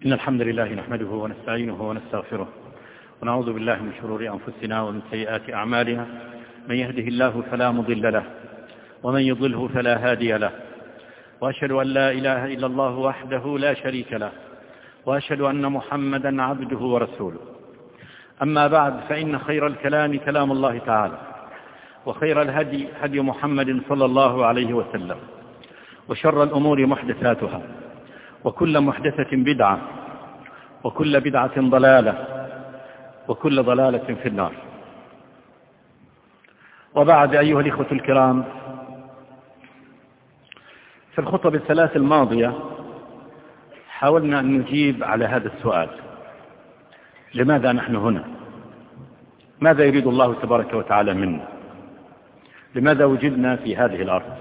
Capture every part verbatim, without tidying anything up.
إن الحمد لله نحمده ونستعينه ونستغفره ونعوذ بالله من شرور أنفسنا ومن سيئات أعمالنا. من يهده الله فلا مضل له ومن يضله فلا هادي له، وأشهد أن لا إله إلا الله وحده لا شريك له، وأشهد أن محمدا عبده ورسوله. أما بعد، فإن خير الكلام كلام الله تعالى، وخير الهدي هدي محمد صلى الله عليه وسلم، وشر الأمور محدثاتها، وكل محدثة بدعة، وكل بدعة ضلالة، وكل ضلالة في النار. وبعد، أيها الإخوة الكرام، في الخطب الثلاث الماضية حاولنا أن نجيب على هذا السؤال: لماذا نحن هنا؟ ماذا يريد الله تبارك وتعالى منا؟ لماذا وجدنا في هذه الأرض؟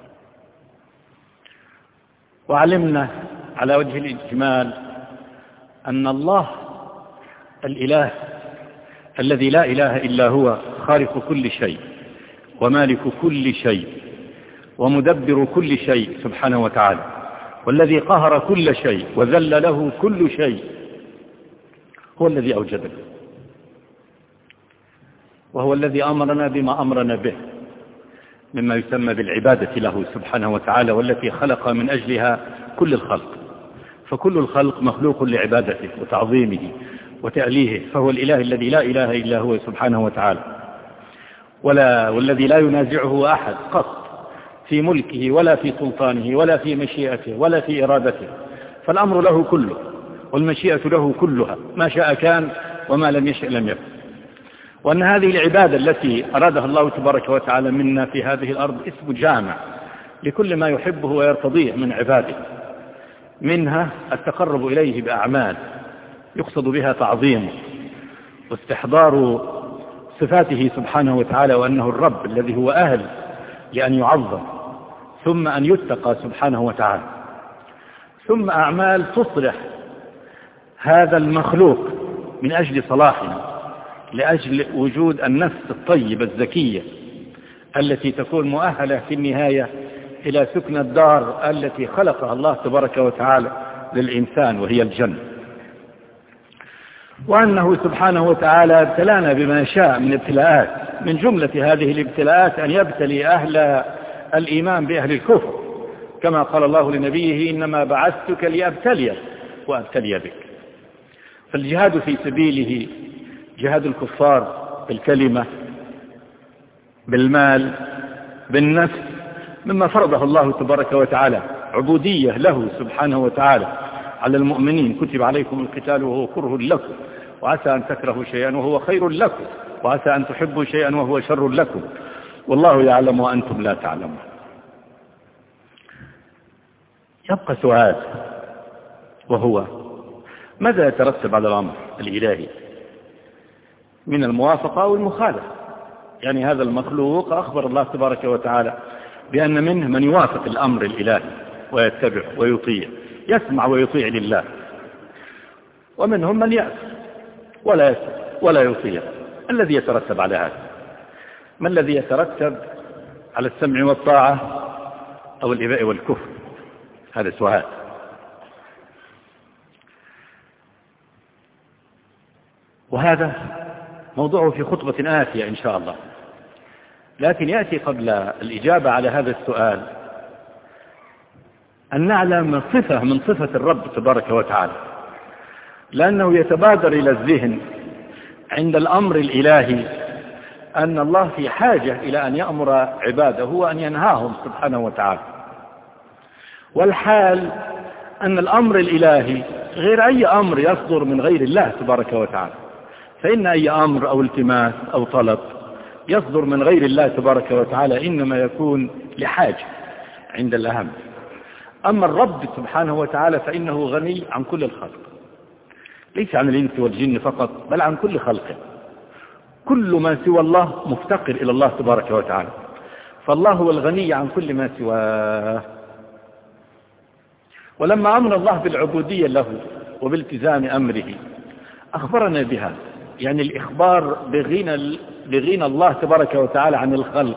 وعلمنا على وجه الإجمال أن الله الإله الذي لا إله إلا هو، خالق كل شيء ومالك كل شيء ومدبر كل شيء سبحانه وتعالى، والذي قهر كل شيء وذل له كل شيء، هو الذي أوجدنا، وهو الذي أمرنا بما أمرنا به مما يسمى بالعبادة له سبحانه وتعالى، والتي خلق من أجلها كل الخلق، فكل الخلق مخلوق لعبادته وتعظيمه وتأليهه، فهو الإله الذي لا إله إلا هو سبحانه وتعالى، ولا والذي لا ينازعه أحد قط في ملكه ولا في سلطانه ولا في مشيئته ولا في إرادته، فالأمر له كله والمشيئة له كلها، ما شاء كان وما لم يشأ لم يكن. وأن هذه العبادة التي أرادها الله تبارك وتعالى منا في هذه الأرض اسم جامع لكل ما يحبه ويرتضيه من عباده، منها التقرب إليه بأعمال يقصد بها تعظيمه واستحضار صفاته سبحانه وتعالى، وأنه الرب الذي هو أهل لأن يعظم، ثم أن يتقى سبحانه وتعالى، ثم أعمال تصلح هذا المخلوق من أجل صلاحنا، لأجل وجود النفس الطيبة الزكية التي تكون مؤهلة في النهاية إلى سكن الدار التي خلقها الله تبارك وتعالى للإنسان، وهي الجنة. وأنه سبحانه وتعالى ابتلانا بما شاء من ابتلاءات، من جملة هذه الابتلاءات أن يبتلي أهل الإيمان بأهل الكفر، كما قال الله لنبيه: إنما بعثتك لأبتليك وأبتلي بك. فالجهاد في سبيله جهاد الكفار بالكلمة، بالمال، بالنفس، مما فرضه الله تبارك وتعالى عبودية له سبحانه وتعالى على المؤمنين: كتب عليكم القتال وهو كره لكم، وعسى أن تكرهوا شيئا وهو خير لكم، وعسى أن تحبوا شيئا وهو شر لكم، والله يعلم وأنتم لا تعلمون. يبقى سؤال، وهو: ماذا يترتب على الأمر الإلهي من الموافقة أو المخالفة؟ يعني هذا المخلوق أخبر الله تبارك وتعالى بأن منه من يوافق الأمر الإلهي ويتبع ويطيع، يسمع ويطيع لله، ومنهم من يأس ولا يسمع ولا يطيع. الذي يترتب على هذا؟ ما الذي يترتب على السمع والطاعة أو الإباء والكفر؟ هذا سؤال. وهذا موضوعه في خطبة آتية إن شاء الله، لكن يأتي قبل الإجابة على هذا السؤال أن نعلم صفة من صفة الرب تبارك وتعالى، لأنه يتبادر إلى الذهن عند الأمر الإلهي أن الله في حاجة إلى أن يأمر عباده وأن ينهاهم سبحانه وتعالى، والحال أن الأمر الإلهي غير أي أمر يصدر من غير الله تبارك وتعالى، فإن أي أمر أو التماس أو طلب يصدر من غير الله تبارك وتعالى إنما يكون لحاجة عند الأهم. أما الرب سبحانه وتعالى فإنه غني عن كل الخلق، ليس عن الإنس والجن فقط، بل عن كل خلقه. كل ما سوى الله مفتقر إلى الله تبارك وتعالى، فالله هو الغني عن كل ما سواه. ولما أمر الله بالعبودية له وبالتزام أمره أخبرنا بها، يعني الإخبار بغنى, بغنى الله تبارك وتعالى عن الخلق،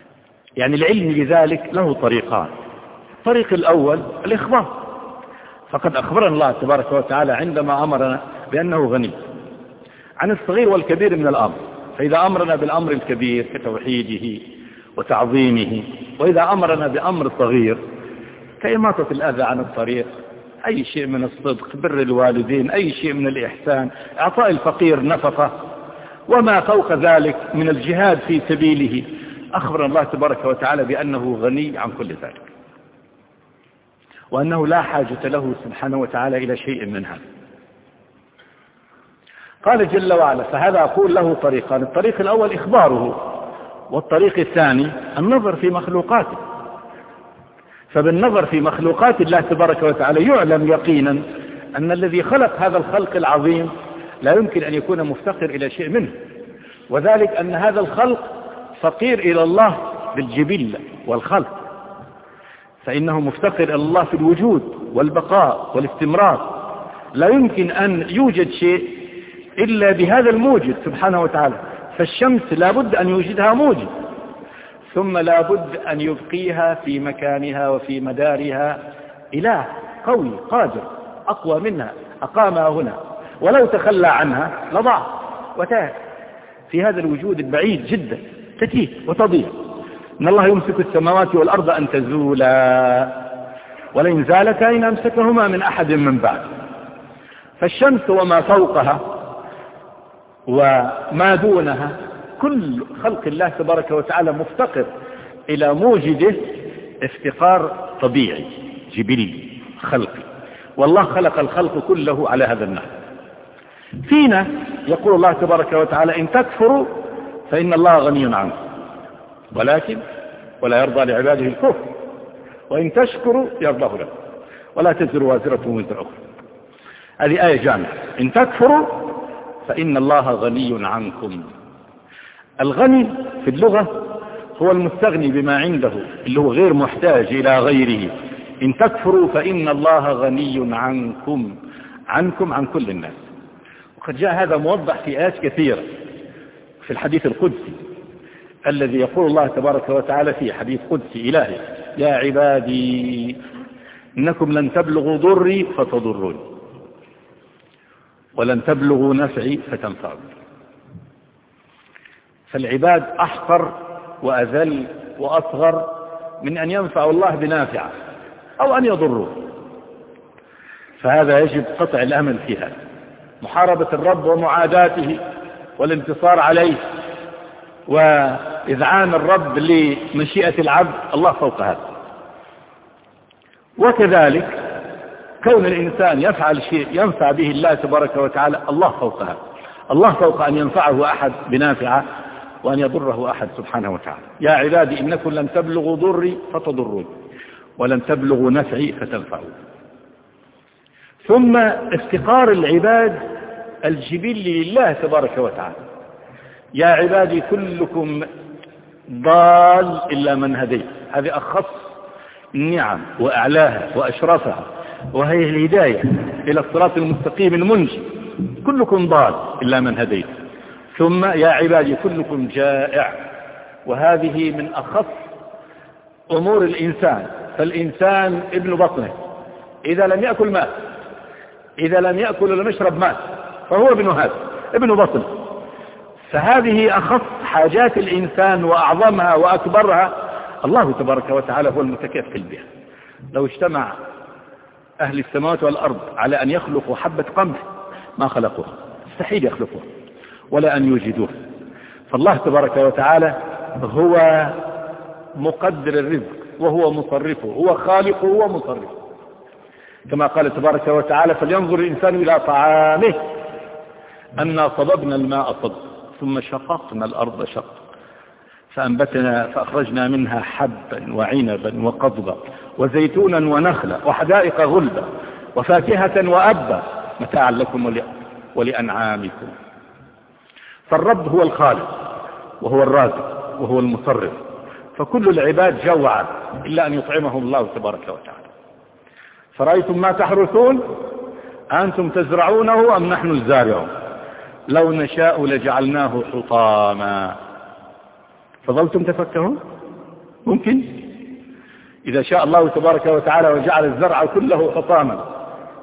يعني العلم بذلك له طريقان. الطريق الأول الإخبار، فقد أخبرنا الله تبارك وتعالى عندما أمرنا بأنه غني عن الصغير والكبير من الأمر. فإذا أمرنا بالأمر الكبير كتوحيده وتعظيمه، وإذا أمرنا بأمر صغير كإماطة الأذى عن الطريق، أي شيء من الصدق، بر الوالدين، أي شيء من الإحسان، إعطاء الفقير نفقة، وما فوق ذلك من الجهاد في سبيله، أخبر الله تبارك وتعالى بأنه غني عن كل ذلك، وأنه لا حاجة له سبحانه وتعالى إلى شيء من هذا. قال جل وعلا: فهذا أقول له طريقان، الطريق الأول إخباره، والطريق الثاني النظر في مخلوقاته. فبالنظر في مخلوقات الله تبارك وتعالى يعلم يقينا أن الذي خلق هذا الخلق العظيم لا يمكن أن يكون مفتقر إلى شيء منه، وذلك أن هذا الخلق فقير إلى الله بالجبلة والخلق، فإنه مفتقر إلى الله في الوجود والبقاء والاستمرار. لا يمكن أن يوجد شيء إلا بهذا الموجد سبحانه وتعالى. فالشمس لا بد أن يوجدها موجد، ثم لا بد أن يبقيها في مكانها وفي مدارها إله قوي قادر أقوى منها أقامها هنا، ولو تخلى عنها لضاع وتاه في هذا الوجود البعيد جدا، تتيه وتضيع. إن الله يمسك السماوات والأرض أن تزولا ولئن زالتا إن أمسكهما من أحد من بعد. فالشمس وما فوقها وما دونها كل خلق الله تبارك وتعالى مفتقر إلى موجده افتقار طبيعي جبلي خلقي، والله خلق الخلق كله على هذا النحو. فينا يقول الله تبارك وتعالى: إن تكفروا فإن الله غني عنكم ولكن ولا يرضى لعباده الكفر وإن تشكروا يرضاه لكم ولا تزر وازرة وزر أخرى. هذه آية جامعة. إن تكفروا فإن الله غني عنكم. الغني في اللغة هو المستغني بما عنده، اللي هو غير محتاج إلى غيره. إن تكفروا فإن الله غني عنكم، عنكم عن كل الناس. وقد جاء هذا موضح في آيات كثيرة في الحديث القدسي الذي يقول الله تبارك وتعالى فيه، حديث قدسي إلهي: يا عبادي إنكم لن تبلغوا ضري فتضروني ولن تبلغوا نفعي فتنفعوا. فالعباد أحقر وأذل وأصغر من أن ينفع الله بنافعه أو أن يضره، فهذا يجب قطع الأمل في هذا. محاربة الرب ومعاداته والانتصار عليه وإذعان الرب لمشيئة العبد، الله فوق هذا. وكذلك كون الإنسان يفعل شيء ينفع به الله تبارك وتعالى، الله فوق هذا. الله فوق أن ينفعه أحد بنافعه وأن يضره أحد سبحانه وتعالى. يا عبادي إنكم لن تبلغوا ضري فتضرون ولن تبلغوا نفعي فتنفعوا. ثم افتقار العباد الجبلي لله تبارك وتعالى: يا عبادي كلكم ضال إلا من هديت. هذه أخص النعم وأعلاها وأشرفها، وهي الهداية إلى الصراط المستقيم المنجي. كلكم ضال إلا من هديت. ثم يا عبادي كلكم جائع، وهذه من أخص أمور الإنسان. فالإنسان ابن بطنه، إذا لم يأكل مات، إذا لم يأكل ولم يشرب مات، فهو ابن هذا ابن بطنه. فهذه أخص حاجات الإنسان وأعظمها وأكبرها، الله تبارك وتعالى هو المتكفل بها. لو اجتمع أهل السماوات والأرض على أن يخلقوا حبة قمح ما خلقوها، مستحيل يخلقوها ولا أن يوجدوها. فالله تبارك وتعالى هو مقدر الرزق وهو مصرفه، هو خالقه ومصرفه، كما قال تبارك وتعالى: فلينظر الإنسان إلى طعامه أنا صببنا الماء صب ثم شققنا الأرض شق فأنبتنا فأخرجنا منها حبا وعنبا وقضبا وزيتونا ونخلا وحدائق غلبا وفاكهة وأبا متاعا لكم ولأنعامكم. فالرب هو الخالق وهو الرازق وهو المصرف، فكل العباد جوعا إلا أن يطعمهم الله تبارك وتعالى. فرأيتم ما تحرثون أنتم تزرعونه أم نحن الزارعون لو نشاء لجعلناه حطاما فظلتم تفكرون. ممكن إذا شاء الله تبارك وتعالى وجعل الزرع كله حطاما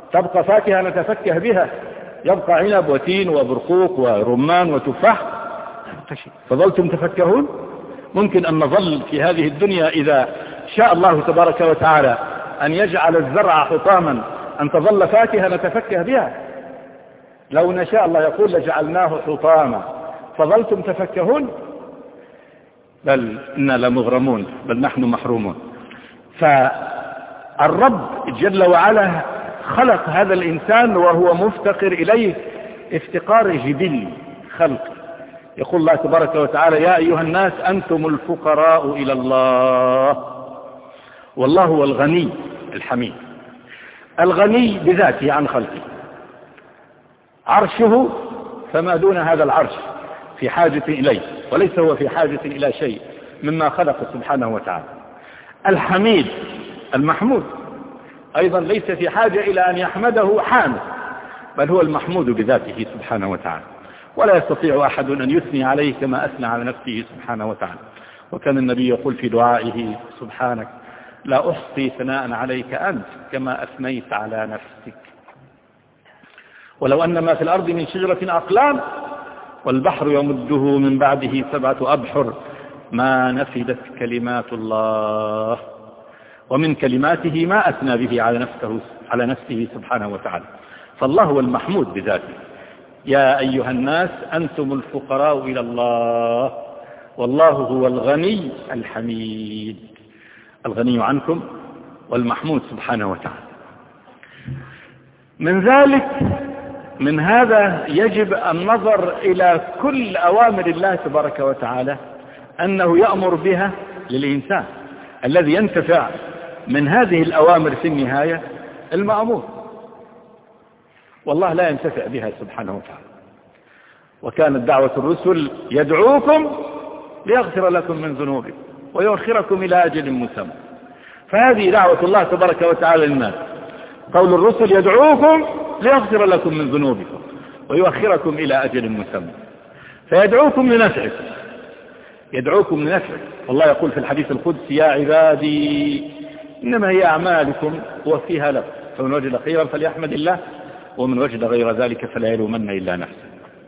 تبقى فاكهة نتفكه بها، يبقى عنب وتين وبرقوق ورمان وتفاح، فظلتم تفكهون. ممكن أن نظل في هذه الدنيا إذا شاء الله تبارك وتعالى أن يجعل الزرع حطاما أن تظل فاكهة نتفكه بها؟ لو نشاء الله يقول لجعلناه حطاما فظلتم تفكهون؟ بل إنا لمغرمون، بل نحن محرومون. فالرب جل وعلا خلق هذا الإنسان وهو مفتقر إليه افتقار جبل خلق. يقول الله تبارك وتعالى: يا أيها الناس أنتم الفقراء إلى الله والله هو الغني الحميد. الغني بذاته عن خلقه، عرشه فما دون هذا العرش في حاجة إليه، وليس هو في حاجة إلى شيء مما خلق سبحانه وتعالى. الحميد المحمود أيضا ليس في حاجة إلى أن يحمده حامد، بل هو المحمود بذاته سبحانه وتعالى، ولا يستطيع أحد أن يثني عليه كما أثنى على نفسه سبحانه وتعالى. وكان النبي يقول في دعائه: سبحانك لا أحصي ثناء عليك أنت كما أثنيت على نفسك. ولو أن ما في الأرض من شجرة أقلام والبحر يمده من بعده سبعة أبحر ما نفدت كلمات الله. ومن كلماته ما أثنى به على نفسه, على نفسه سبحانه وتعالى. فالله هو المحمود بذاته. يا أيها الناس أنتم الفقراء إلى الله والله هو الغني الحميد. الغني عنكم والمحمود سبحانه وتعالى. من ذلك من هذا يجب النظر إلى كل أوامر الله تبارك وتعالى أنه يأمر بها للإنسان الذي ينتفع من هذه الأوامر في النهاية المأمور، والله لا ينتفع بها سبحانه وتعالى. وكانت دعوة الرسل: يدعوكم ليغفر لكم من ذنوبكم ويؤخركم إلى أجل مسمى. فهذه دعوة الله تبارك وتعالى للناس، قول الرسل: يدعوكم ليغفر لكم من ذنوبكم ويؤخركم إلى أجل مسمى. فيدعوكم لنفعكم، يدعوكم لنفعكم. والله يقول في الحديث القدسي: يا عبادي إنما هي أعمالكم وفيها لكم، فمن وجد خيرا فليحمد الله ومن وجد غير ذلك فلا يلومن إلا نفسه.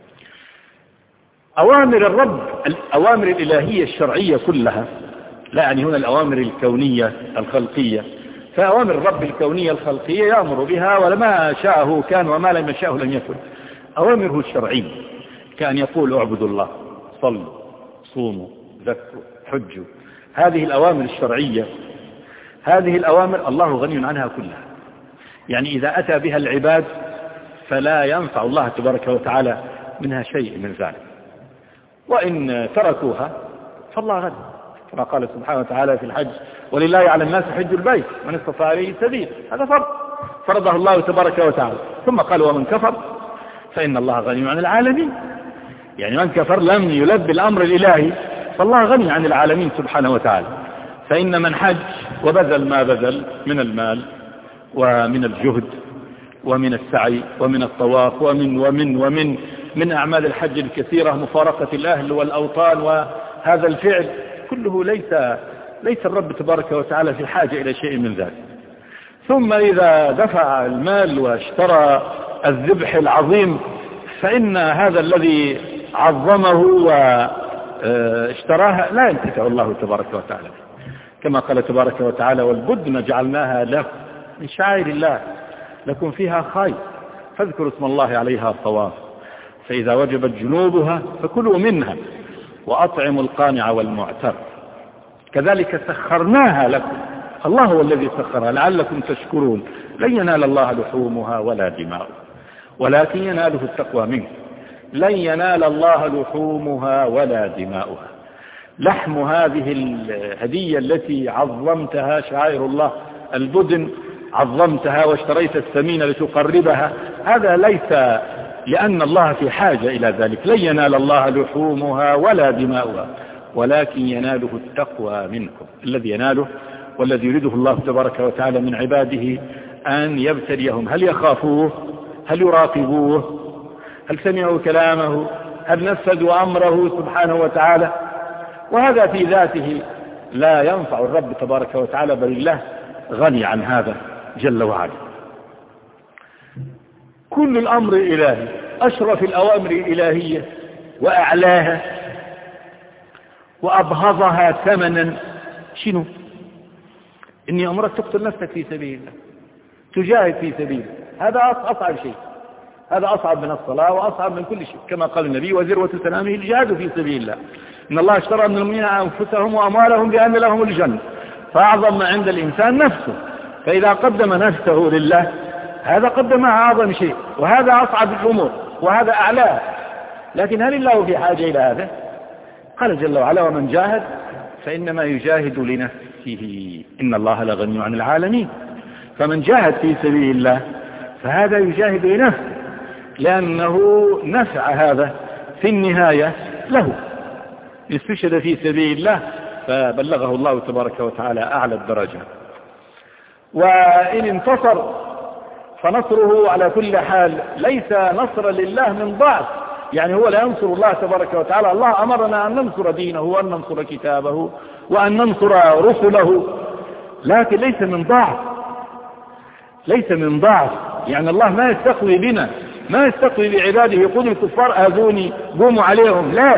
أوامر الرب، الأوامر الإلهية الشرعية كلها، لا يعني هنا الأوامر الكونية الخلقية، فأوامر الرب الكونية الخلقية يأمر بها ولما شاءه كان وما لم يشاءه لم يكن. أوامره الشرعية كأن يقول: اعبدوا الله، صلوا، صوموا، ذكروا، حجوا. هذه الأوامر الشرعية، هذه الأوامر الله غني عنها كلها. يعني إذا أتى بها العباد فلا ينفع الله تبارك وتعالى منها شيء من ذلك، وإن تركوها فالله غني، كما قال سبحانه وتعالى في الحج: ولله على الناس حج البيت من استطاع إليه سبيل. هذا فرض فرضه الله تبارك وتعالى. ثم قال: ومن كفر فإن الله غني عن العالمين. يعني من كفر لم يلبي الأمر الإلهي فالله غني عن العالمين سبحانه وتعالى. فإن من حج وبذل ما بذل من المال ومن الجهد ومن السعي ومن الطواف ومن ومن ومن من أعمال الحج الكثيرة، مفارقة الأهل والأوطان، وهذا الفعل كله ليس ليس الرب تبارك وتعالى في حاجة إلى شيء من ذلك. ثم إذا دفع المال واشترى الذبح العظيم فإن هذا الذي عظمه واشتراها لا ينتفع الله تبارك وتعالى، كما قال تبارك وتعالى: والبدن جعلناها لكم من شعائر الله لكم فيها خير فاذكروا اسم الله عليها صواف فإذا وجبت جنوبها فكلوا منها وأطعموا القانع والمعتر كذلك سخرناها لكم. الله هو الذي سخرها لعلكم تشكرون. لن ينال الله لحومها ولا دماؤها ولكن يناله التقوى منكم. لن ينال الله لحومها ولا دماؤها. لحم هذه الهدية التي عظمتها شعائر الله، البدن عظمتها واشتريت الثمين لتقربها، هذا ليس لأن الله في حاجة إلى ذلك. لن ينال الله لحومها ولا دماؤها ولكن يناله التقوى منكم. الذي يناله والذي يريده الله تبارك وتعالى من عباده أن يبتليهم، هل يخافوه، هل يراقبوه، هل سمعوا كلامه، هل نفذوا أمره سبحانه وتعالى. وهذا في ذاته لا ينفع الرب تبارك وتعالى، بل الله غني عن هذا جل وعلا. كل الأمر إلهي، أشرف الأوامر الإلهية وأعلاها وأبهضها ثمنا. شنو؟ إني أمرك تقتل نفسك في سبيل الله، تجاهد في سبيل، هذا أصعب شيء، هذا أصعب من الصلاة وأصعب من كل شيء، كما قال النبي: وذروة سنامه الجهاد في سبيل الله، إن الله اشترى من المؤمنين أنفسهم وأموالهم بأن لهم الجنة، فأعظم ما عند الإنسان نفسه، فإذا قدم نفسه لله هذا قدمها أعظم شيء، وهذا أصعب الأمور وهذا أعلاه. لكن هل الله في حاجة إلى هذا؟ قال جل وعلا: ومن جاهد فإنما يجاهد لنفسه إن الله لغني عن العالمين. فمن جاهد في سبيل الله فهذا يجاهد لنفسه، لأنه نفع هذا في النهاية له، استشهد في سبيل الله فبلغه الله تبارك وتعالى أعلى الدرجات. وإن انتصر فنصره على كل حال ليس نصر لله من ضعف، يعني هو لا ينصر الله تبارك وتعالى، الله أمرنا أن ننصر دينه وأن ننصر كتابه وأن ننصر رسله، لكن ليس من ضعف، ليس من ضعف، يعني الله ما يستقوي بنا، ما يستقوي بعباده يقول الكفار آذوني قوموا عليهم، لا،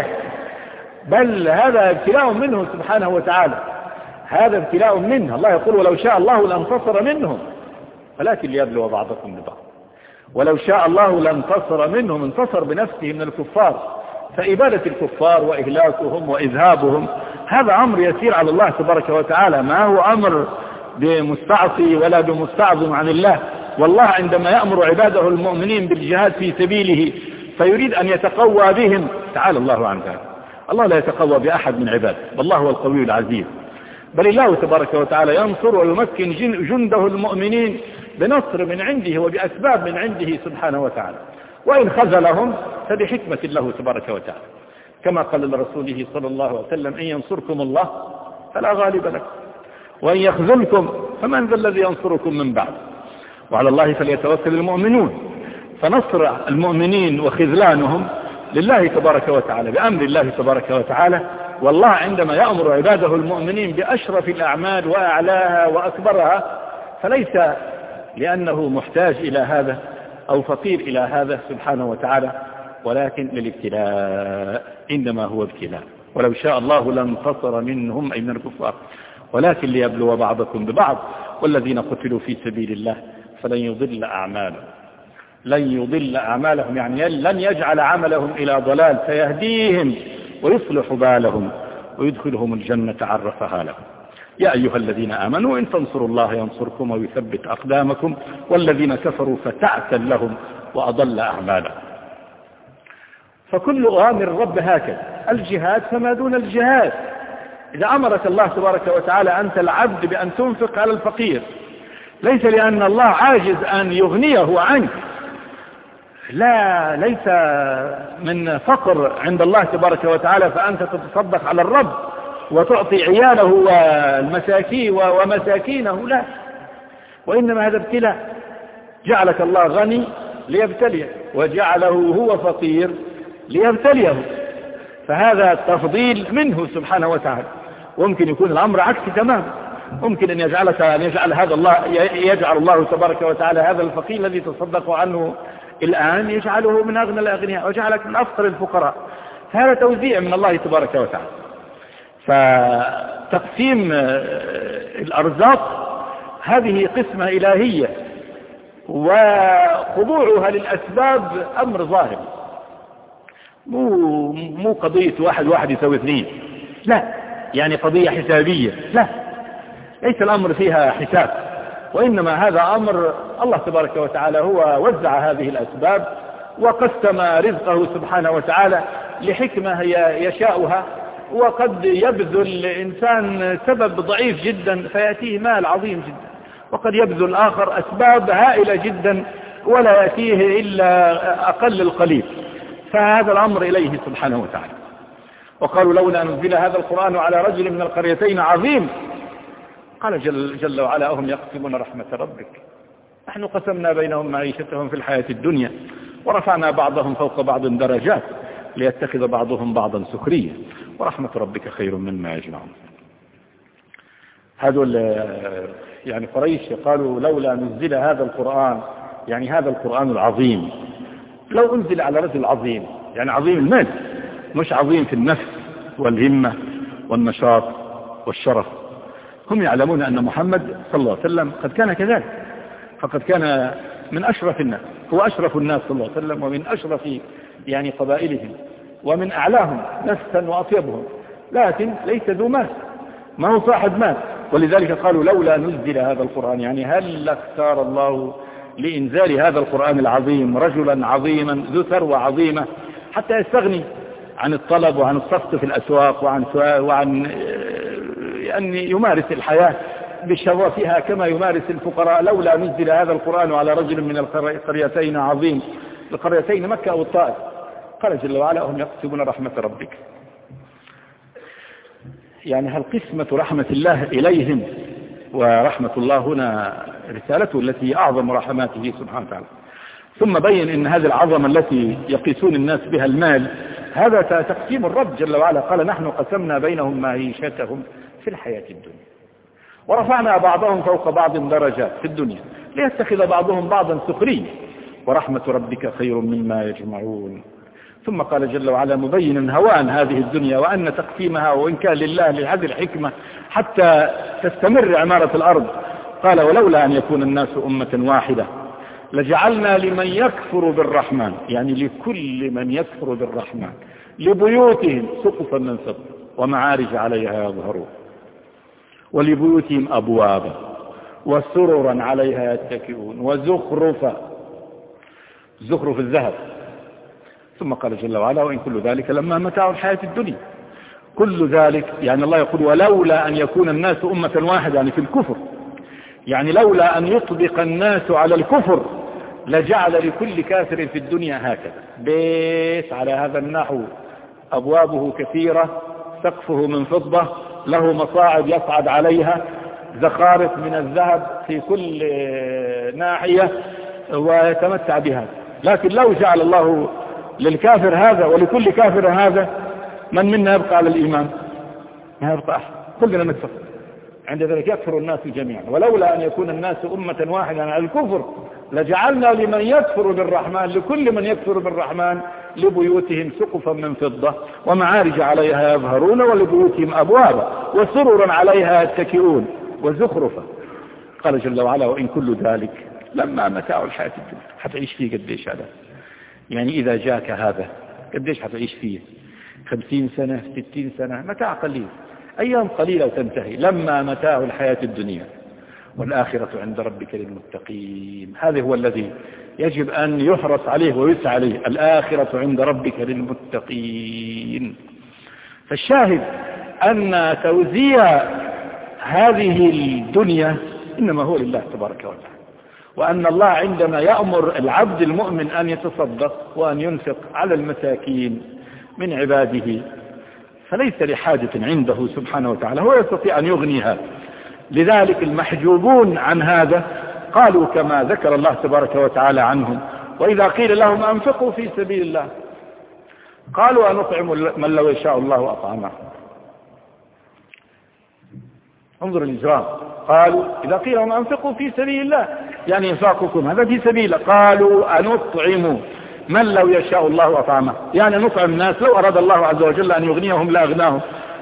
بل هذا ابتلاء منه سبحانه وتعالى، هذا ابتلاء منه. الله يقول: ولو شاء الله لانتصر منهم ولكن ليبلو بعضكم ببعض. ولو شاء الله لانتصر منهم، انتصر بنفسه من الكفار، فإبادة الكفار وإهلاكهم وإذهابهم هذا أمر يسير على الله تبارك وتعالى، ما هو أمر بمستعصي ولا بمستعظم عن الله. والله عندما يأمر عباده المؤمنين بالجهاد في سبيله فيريد أن يتقوى بهم، تعالى الله عن ذلك. الله لا يتقوى بأحد من عباده، والله هو القوي العزيز، بل الله تبارك وتعالى ينصر ويمكن جنده المؤمنين بنصر من عنده وبأسباب من عنده سبحانه وتعالى. وإن خذلهم فبحكمة الله تبارك وتعالى، كما قال لرسوله صلى الله عليه وسلم: إن ينصركم الله فلا غالب لكم وإن يخذلكم فمن ذا الذي ينصركم من بعد وعلى الله فليتوكل المؤمنون. فنصر المؤمنين وخذلانهم لله تبارك وتعالى بأمر الله تبارك وتعالى. والله عندما يأمر عباده المؤمنين بأشرف الأعمال وأعلاها وأكبرها فليس لأنه محتاج إلى هذا أو فقير إلى هذا سبحانه وتعالى، ولكن للابتلاء، إنما هو ابتلاء. ولو شاء الله لانتصر منهم أي من الكفار ولكن ليبلو بعضكم ببعض، والذين قتلوا في سبيل الله فلن يضل أعمالهم، لن يضل أعمالهم يعني لن يجعل عملهم إلى ضلال، فيهديهم ويصلح بالهم ويدخلهم الجنة عرفها لهم. يا أيها الذين آمنوا إن تنصروا الله ينصركم ويثبت أقدامكم والذين كفروا فتعسا لهم وأضل أعمالهم. فكل أوامر الرب هكذا، الجهاد فما دون الجهاد. إذا أمرك الله تبارك وتعالى أنت العبد بأن تنفق على الفقير ليس لأن الله عاجز أن يغنيه عنك، لا، ليس من فقر عند الله تبارك وتعالى فأنت تتصدق على الرب وتعطي عياله والمساكين ومساكينه، لا، وإنما هذا ابتلاء، جعلك الله غني ليبتليه وجعله هو فقير ليبتليه، فهذا تفضيل منه سبحانه وتعالى. وممكن يكون الأمر عكس تمام، ممكن أن يجعلك أن يجعل هذا الله يجعل الله تبارك وتعالى هذا الفقير الذي تصدق عنه الآن يجعله من أغنى الأغنياء وجعلك من أفقر الفقراء، فهذا توزيع من الله تبارك وتعالى. فتقسيم الأرزاق هذه قسمة إلهية، وخضوعها للأسباب أمر ظاهر، مو مو قضية واحد واحد يسوي اثنين، لا، يعني قضية حسابية، لا، ليس الأمر فيها حساب، وإنما هذا أمر الله تبارك وتعالى هو وزع هذه الأسباب وقسم رزقه سبحانه وتعالى لحكمة يشاؤها. وقد يبذل الإنسان سبب ضعيف جدا فيأتيه مال عظيم جدا، وقد يبذل الآخر أسباب هائلة جدا ولا يأتيه إلا أقل القليل، فهذا الأمر إليه سبحانه وتعالى. وقالوا لولا نزل هذا القرآن على رجل من القريتين عظيم، قال جل, جل وعلا أهم يقسمون رحمة ربك نحن قسمنا بينهم معيشتهم في الحياة الدنيا ورفعنا بعضهم فوق بعض درجات ليتخذ بعضهم بعضا سخريا ورحمة ربك خير مما يجمعون. هذول يعني قريش قالوا لولا نزل هذا القرآن يعني هذا القرآن العظيم لو أنزل على رجل عظيم، يعني عظيم المال مش عظيم في النفس والهمة والنشاط والشرف، هم يعلمون أن محمد صلى الله عليه وسلم قد كان كذلك، فقد كان من أشرف الناس، هو أشرف الناس صلى الله عليه وسلم، ومن أشرف يعني قبائلهم، ومن أعلاهم نفسا وأطيبهم، لكن ليس ذو مال، ما هو صاحب مال. ولذلك قالوا لولا نزل هذا القرآن، يعني هل اختار الله لإنزال هذا القرآن العظيم رجلا عظيما ذو ثروة عظيمة حتى يستغني عن الطلب وعن الصفق في الأسواق وعن, وعن أن يمارس الحياة بشرفها كما يمارس الفقراء؟ لولا نزل هذا القرآن على رجل من القريتين عظيم، القريتين مكة أو الطائف. قال جل وعلا هم يقسمون رحمة ربك، يعني هل قسمة رحمة الله إليهم، ورحمة الله هنا رسالته التي أعظم رحماته سبحانه وتعالى. ثم بين إن هذه العظمة التي يقيسون الناس بها المال هذا تقسيم الرب جل وعلا، قال نحن قسمنا بينهم معيشتهم في الحياة الدنيا ورفعنا بعضهم فوق بعض درجات في الدنيا ليتخذ بعضهم بعضا سخريا ورحمة ربك خير مما يجمعون. ثم قال جل وعلا مبينا هوان هذه الدنيا وأن تقسيمها وإن كان لله لهذه الحكمة حتى تستمر عمارة الأرض، قال ولولا أن يكون الناس أمة واحدة لجعلنا لمن يكفر بالرحمن، يعني لكل من يكفر بالرحمن، لبيوتهم سقفا من فضة ومعارج عليها يظهرون، ولبيوتهم أبوابا وسررا عليها يتكئون وزخرفا، زخرف الذهب. ثم قال جل وعلا وإن كل ذلك لما متاع الحياة الدنيا، كل ذلك يعني الله يقول ولولا أن يكون الناس أمة واحدة، يعني في الكفر، يعني لولا أن يطبق الناس على الكفر لجعل لكل كافر في الدنيا هكذا بيت على هذا النحو، أبوابه كثيرة، سقفه من فضة، له مصاعد يصعد عليها، زخارف من الذهب في كل ناحية ويتمتع بها. لكن لو جعل الله للكافر هذا ولكل كافر هذا، من منا يبقى على الإيمان؟ ما يبقى أحد، كلنا نكفر، عند ذلك يكفر الناس جميعا. ولولا أن يكون الناس أمة واحدة على الكفر لجعلنا لمن يكفر بالرحمن، لكل من يكفر بالرحمن، لبيوتهم سقفا من فضة ومعارج عليها يظهرون ولبيوتهم أبوابا وسررا عليها يتكئون وزخرفا. قال جل وعلا وإن كل ذلك لما متاع الحياة الدنيا. حتعيش فيه قديش هذا؟ يعني إذا جاك هذا قديش حتعيش فيه؟ خمسين سنة، ستين سنة، متاع قليل، أيام قليلة وتنتهي. لما متاع الحياة الدنيا والآخرة عند ربك للمتقين. هذا هو الذي يجب أن يحرص عليه ويسعى عليه، الآخرة عند ربك للمتقين. فالشاهد أن توزيع هذه الدنيا إنما هو لله تبارك وتعالى، وأن الله عندما يأمر العبد المؤمن أن يتصدق وأن ينفق على المساكين من عباده فليس لحاجة عنده سبحانه وتعالى، هو يستطيع أن يغنيها. لذلك المحجوبون عن هذا قالوا كما ذكر الله تبارك وتعالى عنهم وإذا قيل لهم أنفقوا في سبيل الله قالوا أنطعم من لو يشاء الله أطعمه. انظر الإجرام، قالوا إذا قيل لهم أنفقوا في سبيل الله يعني إنفاقكم هذا في سبيل، قالوا أنطعم من لو يشاء الله أطعمه، يعني نطعم الناس لو أراد الله عز وجل أن يغنيهم لا أغناهم،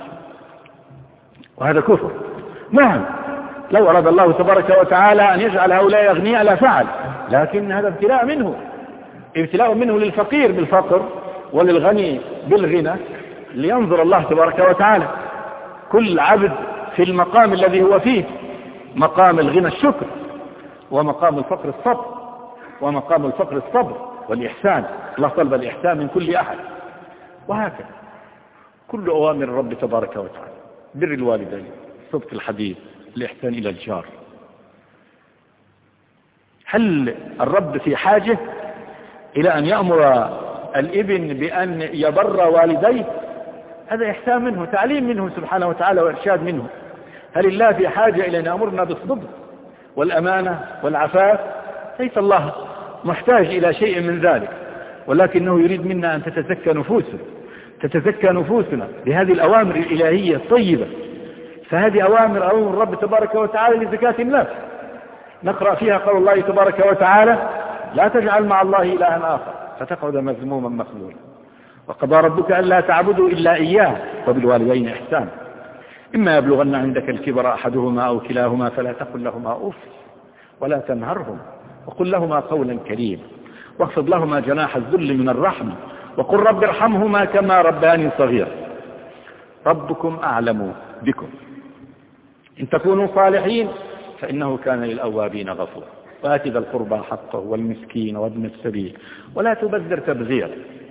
وهذا كفر. نعم لو أراد الله تبارك وتعالى أن يجعل هؤلاء أغنياء لا فعل، لكن هذا ابتلاء منه، ابتلاء منه للفقير بالفقر وللغني بالغنى، لينظر الله تبارك وتعالى كل عبد في المقام الذي هو فيه، مقام الغنى الشكر، ومقام الفقر الصبر، ومقام الفقر الصبر والإحسان. الله طلب الإحسان من كل أحد، وهكذا كل أوامر الرب تبارك وتعالى، بر الوالدين، صدق الحديث، الإحسان إلى الجار. هل الرب في حاجة إلى أن يأمر الابن بأن يبر والديه؟ هذا إحسان منه، تعليم منه سبحانه وتعالى وإرشاد منه. هل الله في حاجة إلى أن يأمرنا بالصدق والأمانة والعفاف؟ ليس الله محتاج إلى شيء من ذلك، ولكنه يريد منا أن تتزكى نفوسنا، تتزكى نفوسنا بهذه الأوامر الإلهية الطيبة. فهذه أوامر أوامر الرب تبارك وتعالى لزكاة النفس، نقرأ فيها قول الله تبارك وتعالى لا تجعل مع الله إلها آخر فتقعد مذموما مخذولا. وقضى ربك ألا تعبدوا إلا إياه وبالوالدين إحسانا إما يبلغن عندك الكبر أحدهما أو كلاهما فلا تقل لهما أف ولا تنهرهم وقل لهما قولا كريما واخفض لهما جناح الذل من الرحمة وقل رب ارحمهما كما ربياني صغيرا. ربكم أعلم بكم إن تكونوا صالحين فإنه كان للأوابين غفورا. وآت ذا القربى حقه والمسكين وابن السبيل ولا تبذر تبذيرا.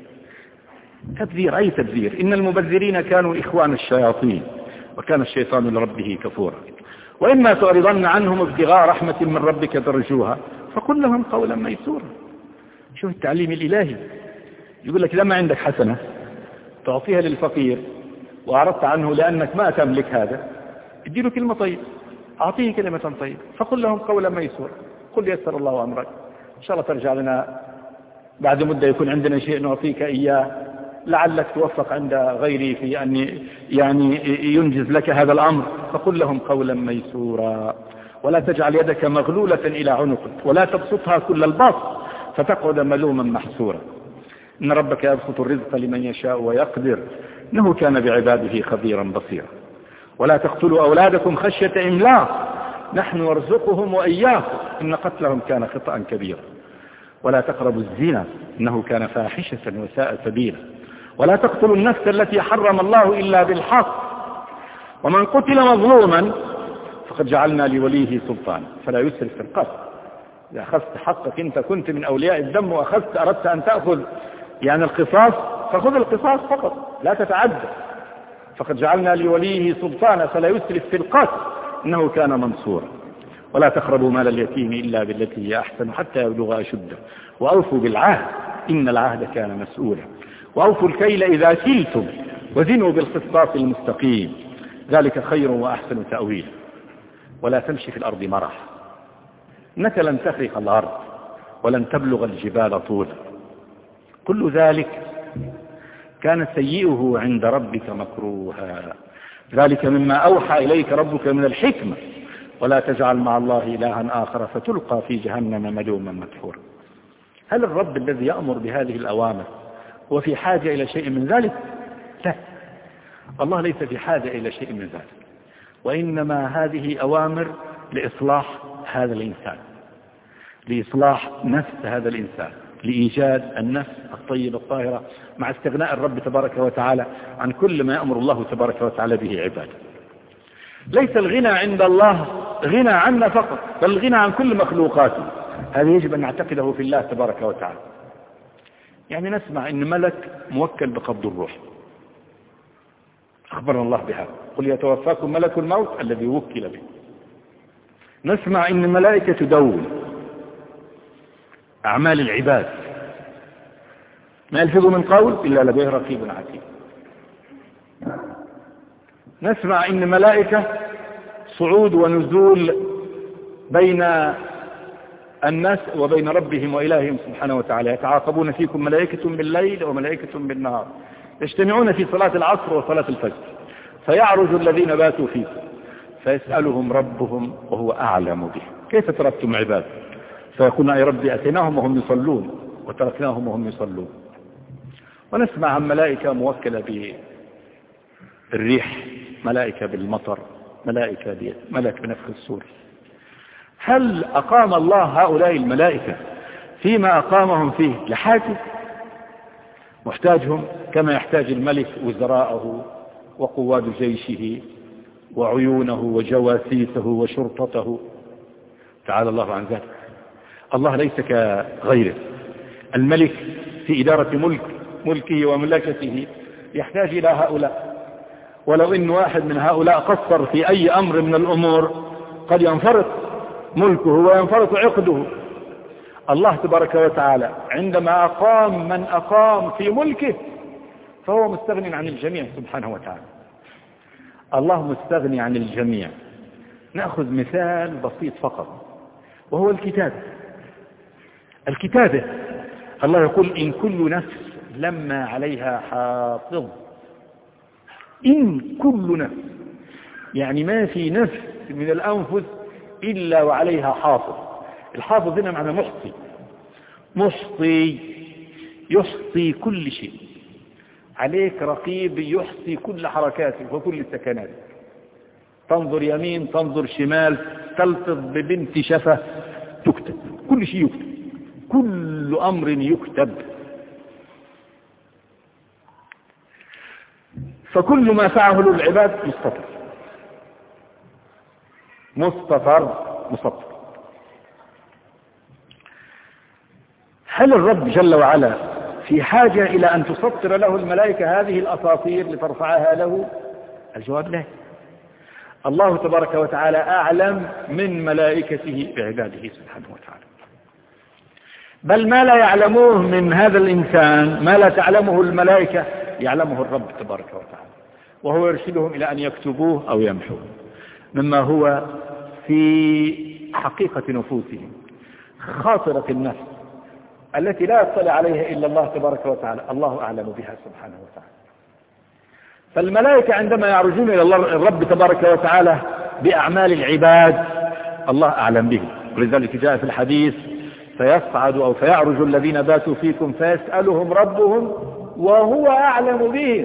تبذير أي تبذير؟ إن المبذرين كانوا إخوان الشياطين وكان الشيطان لربه كفورا. وإما تعرضن عنهم ابتغاء رحمة من ربك ترجوها فقل لهم قولا ميسورا. شوف التعليم الإلهي، يقول لك لما عندك حسنة تعطيها للفقير وأعرضت عنه لأنك ما تملك هذا، اديله كلمة طيبة، أعطيه كلمة طيبة، فقل لهم قولا ميسورا. قل يسر الله أمرك، إن شاء الله ترجع لنا بعد مدة يكون عندنا شيء نعطيك إياه، لعلك توفق عند غيري في أن يعني ينجز لك هذا الأمر. فقل لهم قولا ميسورا ولا تجعل يدك مغلولة إلى عنقك ولا تبسطها كل البسط فتقعد ملوما محسورا. إن ربك يبسط الرزق لمن يشاء ويقدر إنه كان بعباده خبيرا بصيرا. ولا تقتلوا أولادكم خشية إملاق نحن نرزقهم وإياكم إن قتلهم كان خطأ كبيرا. ولا تقربوا الزنا إنه كان فاحشة وساء سبيلا. ولا تقتلوا النفس التي حرم الله إلا بالحق. ومن قتل مظلوما فقد جعلنا لوليه سلطانا فلا يسرف في القتل. إذا أخذت حقك أنت كنت من أولياء الدم وأخذت أردت أن تأخذ يعني القصاص فخذ القصاص فقط لا تتعدى. فقد جعلنا لوليه سلطانا فلا يسرف في القتل إنه كان منصورا. ولا تقربوا مال اليتيم إلا بالتي هي أحسن حتى يبلغ أشده وأوفوا بالعهد إن العهد كان مسؤولا. وأوفوا الكيل إذا كلتم وزنوا بالقسطاس المستقيم ذلك خير وأحسن تأويلا. ولا تمشي في الأرض مرحا إنك لن تخرق الأرض ولن تبلغ الجبال طولا. كل ذلك كان سيئه عند ربك مكروها. ذلك مما أوحى إليك ربك من الحكمة. ولا تجعل مع الله إلها آخر فتلقى في جهنم ملوما مدحورا. هل الرب الذي يأمر بهذه الأوامر هو في حاجة إلى شيء من ذلك؟ لا، الله ليس في حاجة إلى شيء من ذلك، وإنما هذه أوامر لإصلاح هذا الإنسان، لإصلاح نفس هذا الإنسان، لإيجاد النفس الطيبة الطاهرة مع استغناء الرب تبارك وتعالى عن كل ما يأمر الله تبارك وتعالى به عباده. ليس الغنى عند الله غنى عنا فقط، بل الغنى عن كل مخلوقاته. هذا يجب أن نعتقده في الله تبارك وتعالى. يعني نسمع إن ملك موكل بقبض الروح، أخبرنا الله بها، قل يتوفاكم ملك الموت الذي وكل به. نسمع إن الملائكة تدور أعمال العباد، ما يلفظ من قول إلا لديه رقيب عتيد. نسمع إن ملائكة صعود ونزول بين الناس وبين ربهم وإلههم سبحانه وتعالى، يتعاقبون فيكم ملائكة بالليل وملائكة بالنهار، يجتمعون في صلاة العصر وصلاة الفجر، فيعرج الذين باتوا فيكم فيسألهم ربهم وهو أعلم به كيف تركتم عباد، فيقولون أي ربي أتيناهم وهم يصلون وتركناهم وهم يصلون. ونسمع عن ملائكة موكلة بالريح، ملائكة بالمطر، ملائكة بيد، ملك بنفخ الصور. هل أقام الله هؤلاء الملائكة فيما أقامهم فيه لحاجة محتاجهم كما يحتاج الملك وزراءه وقواد جيشه وعيونه وجواسيسه وشرطته؟ تعالى الله عن ذلك. الله ليس كغيره. الملك في إدارة ملك ملكه ومملكته يحتاج إلى هؤلاء، ولو إن واحد من هؤلاء قصر في أي أمر من الأمور قد ينفرط ملكه وينفرط عقده. الله تبارك وتعالى عندما أقام من أقام في ملكه فهو مستغني عن الجميع سبحانه وتعالى. الله مستغني عن الجميع. نأخذ مثال بسيط فقط وهو الكتابة. الكتابة الله يقول إن كل نفس لما عليها حافظ. إن كل نفس، يعني ما في نفس من الأنفس إلا وعليها حافظ. الحافظ هنا معنى محصي، محصي يحصي كل شيء، عليك رقيب يحصي كل حركاتك وكل سكناتك، تنظر يمين تنظر شمال، تلفظ ببنت شفة تكتب، كل شيء يكتب، كل أمر يكتب. فكل ما فعله العباد مستطر مستطر مستطر. هل الرب جل وعلا في حاجة إلى أن تسطر له الملائكة هذه الأساطير لترفعها له؟ الجواب لا. الله تبارك وتعالى أعلم من ملائكته بعباده سبحانه وتعالى، بل ما لا يعلموه من هذا الإنسان، ما لا تعلمه الملائكة يعلمه الرب تبارك وتعالى، وهو يرشدهم إلى أن يكتبوه أو يمحوه مما هو في حقيقة نفوسهم، خاطرة النفس التي لا يطلع عليها إلا الله تبارك وتعالى، الله أعلم بها سبحانه وتعالى. فالملائكة عندما يعرجون إلى الرب تبارك وتعالى بأعمال العباد الله أعلم به، ولذلك جاء في الحديث فيصعد أو فيعرج الذين باتوا فيكم فيسألهم ربهم وهو أعلم بهم.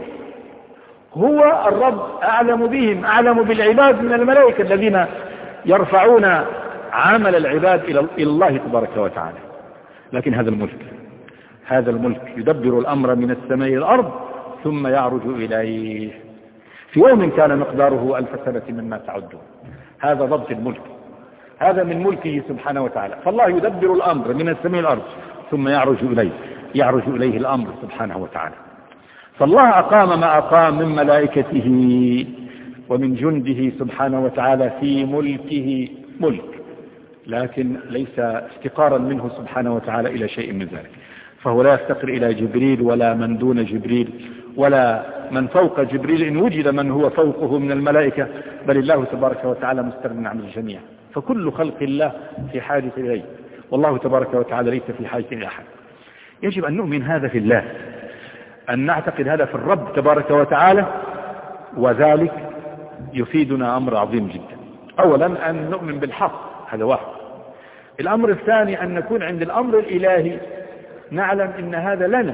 هو الرب أعلم بهم، أعلم بالعباد من الملائكة الذين يرفعون عمل العباد إلى الله تبارك وتعالى. لكن هذا الملك هذا الملك يدبر الأمر من السماء إلى الأرض ثم يعرج إليه في يوم كان مقداره ألف سنة مما تعدون. هذا ضبط الملك، هذا من ملكه سبحانه وتعالى. فالله يدبر الأمر من السماء إلى الأرض ثم يعرج إليه يعرج إليه الأمر سبحانه وتعالى. فالله أقام ما أقام من ملائكته ومن جنده سبحانه وتعالى في ملكه ملك، لكن ليس افتقارا منه سبحانه وتعالى إلى شيء من ذلك. فهو لا يفتقر إلى جبريل ولا من دون جبريل ولا من فوق جبريل إن وجد من هو فوقه من الملائكة، بل الله تبارك وتعالى مستغن عن الجميع. فكل خلق الله في حاجة إليه، والله تبارك وتعالى ليس في حاجة إلى أحد. يجب أن نؤمن هذا في الله، أن نعتقد هذا في الرب تبارك وتعالى، وذلك يفيدنا أمر عظيم جدا. أولا أن نؤمن بالحق، هذا واحد. الأمر الثاني أن نكون عند الأمر الإلهي نعلم إن هذا لنا.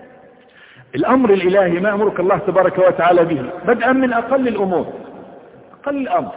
الأمر الإلهي ما أمرك الله تبارك وتعالى به، بدءا من أقل الأمور، أقل الأمر،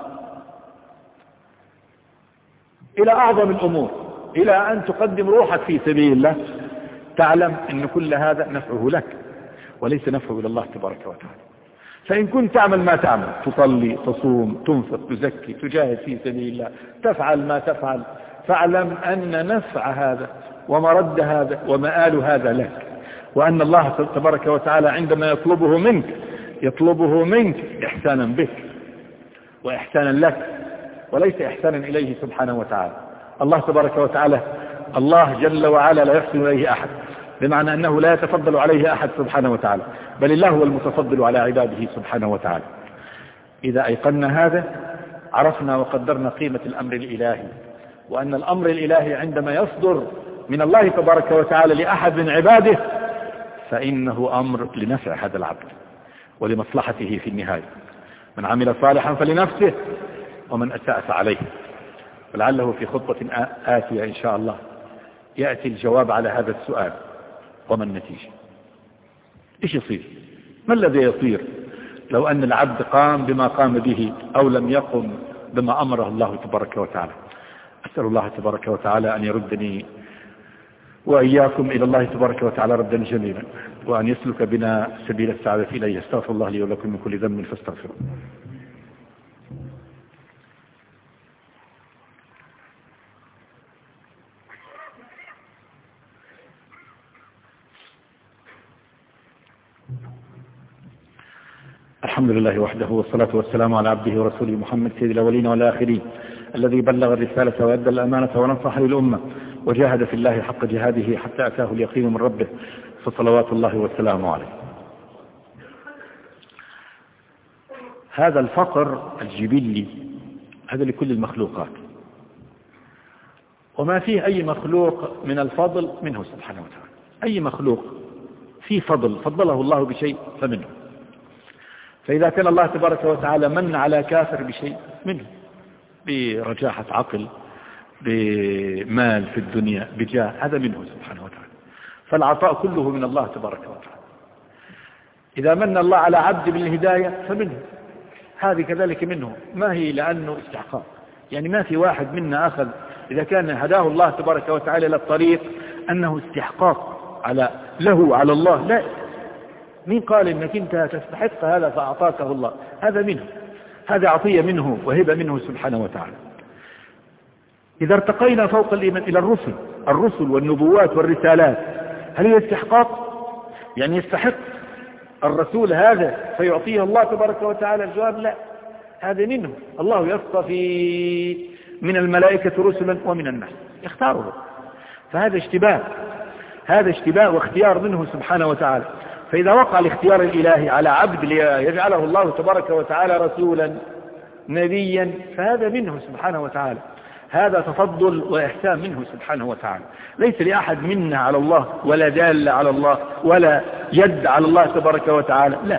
إلى أعظم الأمور، إلى أن تقدم روحك في سبيل الله، تعلم أن كل هذا نفعه لك وليس نفعه إلى الله تبارك وتعالى. فإن كنت تعمل ما تعمل، تصلي تصوم تنفق تزكي تجاهد في سبيل الله، تفعل ما تفعل، فاعلم أن نفع هذا ومرد هذا ومآل هذا لك، وأن الله تبارك وتعالى عندما يطلبه منك يطلبه منك إحسانا بك وإحسانا لك وليس إحسانا إليه سبحانه وتعالى. الله تبارك وتعالى الله جل وعلا لا يحسن إليه أحد، بمعنى أنه لا يتفضل عليه أحد سبحانه وتعالى، بل الله هو المتفضل على عباده سبحانه وتعالى. إذا أيقنا هذا عرفنا وقدرنا قيمة الأمر الإلهي، وأن الأمر الإلهي عندما يصدر من الله تبارك وتعالى لأحد من عباده فإنه أمر لنفع هذا العبد ولمصلحته في النهاية. من عمل صالحا فلنفسه ومن أساء فعليه. ولعله في خطبة آتية إن شاء الله يأتي الجواب على هذا السؤال: وما النتيجة؟ إيش يصير؟ ما الذي يصير لو أن العبد قام بما قام به أو لم يقم بما أمره الله تبارك وتعالى؟ أسأل الله تبارك وتعالى أن يردني وإياكم إلى الله تبارك وتعالى ردا جميلا، وأن يسلك بنا سبيل السعادة إليه. استغفر الله لي ولكم من كل ذنب فاستغفروا. الحمد لله وحده والصلاة والسلام على عبده ورسوله محمد سيد الأولين والآخرين، الذي بلغ الرسالة وأدى الأمانة ونصح للأمة وجاهد في الله حق جهاده حتى أتاه اليقين من ربه، فصلوات الله والسلام عليه. هذا الفقر الجبلي هذا لكل المخلوقات، وما فيه أي مخلوق من الفضل منه سبحانه وتعالى. أي مخلوق فيه فضل فضله الله بشيء فمنه. فإذا كان الله تبارك وتعالى من على كافر بشيء منه، برجاحة عقل بمال في الدنيا بجاه، هذا منه سبحانه وتعالى. فالعطاء كله من الله تبارك وتعالى. إذا من الله على عبد بالهداية فمنه، هذه كذلك منه، ما هي لأنه استحقاق. يعني ما في واحد منا أخذ إذا كان هداه الله تبارك وتعالى للطريق أنه استحقاق على له على الله، لا. مين قال إنك أنت تستحق هذا فأعطاكه الله؟ هذا منه، هذا عطية منه وهبة منه سبحانه وتعالى. إذا ارتقينا فوق الإيمان إلى الرسل الرسل والنبوات والرسالات، هل هي استحقاق؟ يعني يستحق الرسول هذا فيعطيه الله تبارك وتعالى؟ الجواب لا، هذا منه. الله يصطفي من الملائكة رسلا ومن الناس يختاره، فهذا اشتباه، هذا اشتباه واختيار منه سبحانه وتعالى. فإذا وقع الاختيار الإلهي على عبد ليجعله الله تبارك وتعالى رسولا نبيا فهذا منه سبحانه وتعالى، هذا تفضل وإحسان منه سبحانه وتعالى. ليس لأحد منا على الله ولا دال على الله ولا يد على الله تبارك وتعالى، لا،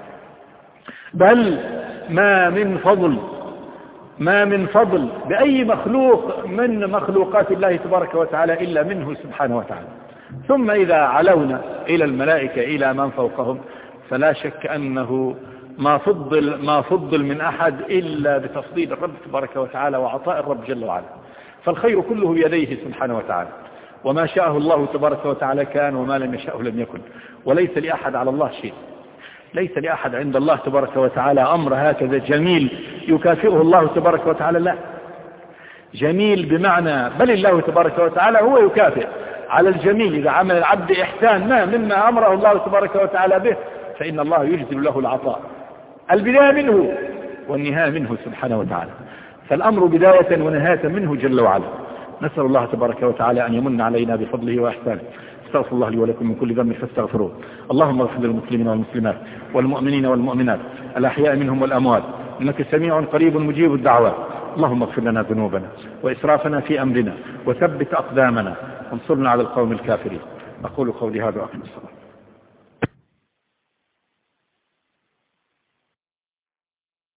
بل ما من فضل ما من فضل بأي مخلوق من مخلوقات الله تبارك وتعالى إلا منه سبحانه وتعالى. ثم إذا علونا إلى الملائكة إلى من فوقهم فلا شك أنه ما فضل ما فضل من أحد إلا بتفضيل الرب تبارك وتعالى وعطاء الرب جل وعلا. فالخير كله بيديه سبحانه وتعالى، وما شاءه الله تبارك وتعالى كان وما لم يشاءه لم يكن. وليس لأحد على الله شيء، ليس لأحد عند الله تبارك وتعالى أمر هكذا جميل يكافئه الله تبارك وتعالى، لا، جميل بمعنى بل الله تبارك وتعالى هو يكافئ على الجميل. إذا عمل العبد إحسان ما مما أمره الله تبارك وتعالى به فإن الله يجزل له العطاء، البداية منه والنهاية منه سبحانه وتعالى. فالأمر بداية ونهاية منه جل وعلا. نسأل الله تبارك وتعالى أن يمن علينا بفضله وإحسانه. استغفر الله لي ولكم من كل ذنب فاستغفروه. اللهم اغفر للمسلمين والمسلمات والمؤمنين والمؤمنات الأحياء منهم والأموات، إنك سميع قريب مجيب الدعوات. اللهم اغفر لنا ذنوبنا وإسرافنا في أمرنا وثبت أقدامنا وانصرنا على القوم الكافرين. أقول قولي هذا وأقم الصلاة.